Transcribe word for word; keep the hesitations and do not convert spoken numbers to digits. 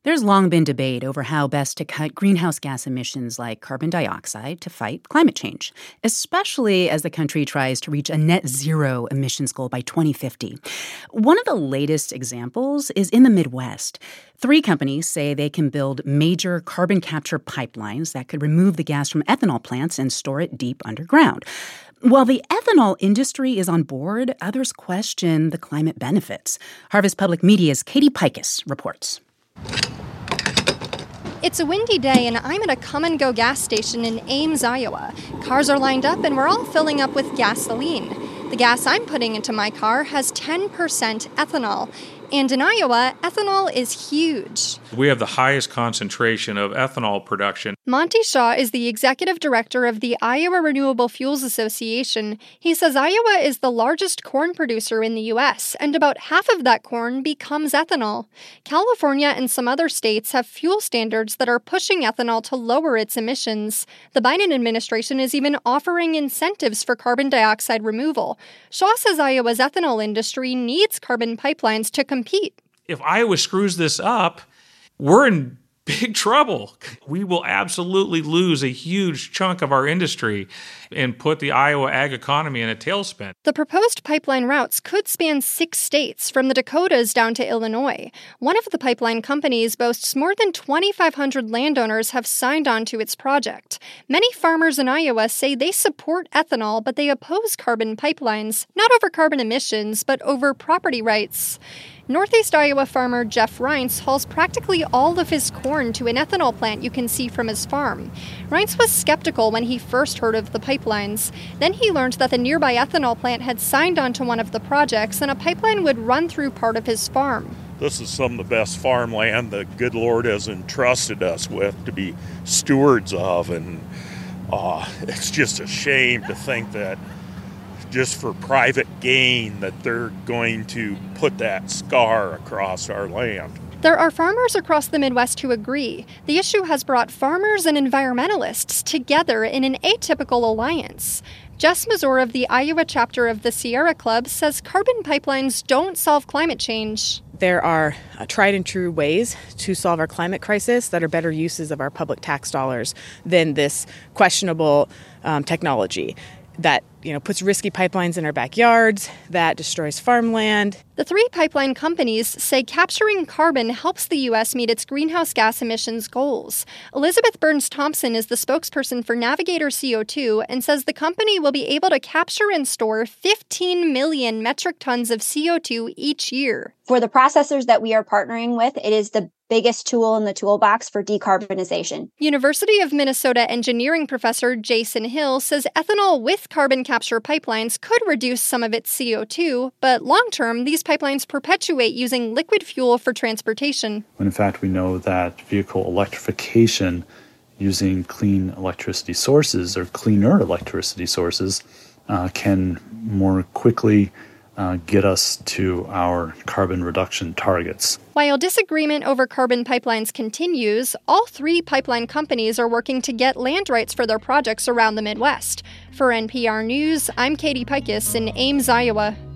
There's long been debate over how best to cut greenhouse gas emissions like carbon dioxide to fight climate change, especially as the country tries to reach a net zero emissions goal by twenty fifty. One of the latest examples is in the Midwest. Three companies say they can build major carbon capture pipelines that could remove the gas from ethanol plants and store it deep underground. While the ethanol industry is on board, others question the climate benefits. Harvest Public Media's Katie Picus reports. It's a windy day, and I'm at a come-and-go gas station in Ames, Iowa. Cars are lined up, and we're all filling up with gasoline. The gas I'm putting into my car has ten percent ethanol. And in Iowa, ethanol is huge. We have the highest concentration of ethanol production. Monty Shaw is the executive director of the Iowa Renewable Fuels Association. He says Iowa is the largest corn producer in the U S, and about half of that corn becomes ethanol. California and some other states have fuel standards that are pushing ethanol to lower its emissions. The Biden administration is even offering incentives for carbon dioxide removal. Shaw says Iowa's ethanol industry needs carbon pipelines to compete. If Iowa screws this up, we're in big trouble. We will absolutely lose a huge chunk of our industry and put the Iowa ag economy in a tailspin. The proposed pipeline routes could span six states, from the Dakotas down to Illinois. One of the pipeline companies boasts more than twenty-five hundred landowners have signed on to its project. Many farmers in Iowa say they support ethanol, but they oppose carbon pipelines, not over carbon emissions, but over property rights. Northeast Iowa farmer Jeff Reince hauls practically all of his corn to an ethanol plant you can see from his farm. Reince was skeptical when he first heard of the pipelines. Then he learned that the nearby ethanol plant had signed on to one of the projects and a pipeline would run through part of his farm. This is some of the best farmland the good Lord has entrusted us with to be stewards of, and uh, it's just a shame to think that just for private gain that they're going to put that scar across our land. There are farmers across the Midwest who agree. The issue has brought farmers and environmentalists together in an atypical alliance. Jess Mazur of the Iowa chapter of the Sierra Club says carbon pipelines don't solve climate change. There are uh, tried and true ways to solve our climate crisis that are better uses of our public tax dollars than this questionable um, technology that, you know, puts risky pipelines in our backyards, that destroys farmland. The three pipeline companies say capturing carbon helps the U S meet its greenhouse gas emissions goals. Elizabeth Burns Thompson is the spokesperson for Navigator C O two and says the company will be able to capture and store fifteen million metric tons of C O two each year. For the processors that we are partnering with, it is the biggest tool in the toolbox for decarbonization. University of Minnesota engineering professor Jason Hill says ethanol with carbon capture pipelines could reduce some of its C O two, but long-term, these pipelines perpetuate using liquid fuel for transportation. When in fact we know that vehicle electrification using clean electricity sources or cleaner electricity sources uh, can more quickly Uh, get us to our carbon reduction targets. While disagreement over carbon pipelines continues, all three pipeline companies are working to get land rights for their projects around the Midwest. For N P R News, I'm Katie Picus in Ames, Iowa.